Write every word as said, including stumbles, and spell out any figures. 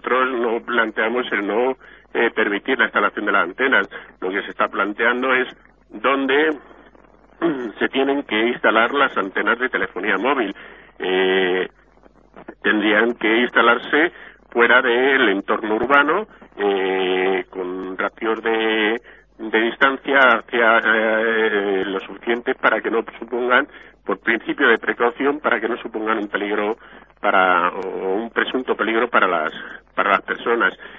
nosotros no planteamos el no eh, permitir la instalación de las antenas. Lo que se está planteando es dónde se tienen que instalar las antenas de telefonía móvil. Eh, tendrían que instalarse fuera del entorno urbano, eh, con ratios de, de distancia hacia eh, lo suficiente para que no supongan, por principio de precaución, para que no supongan un peligro para o un presunto peligro para las para las personas.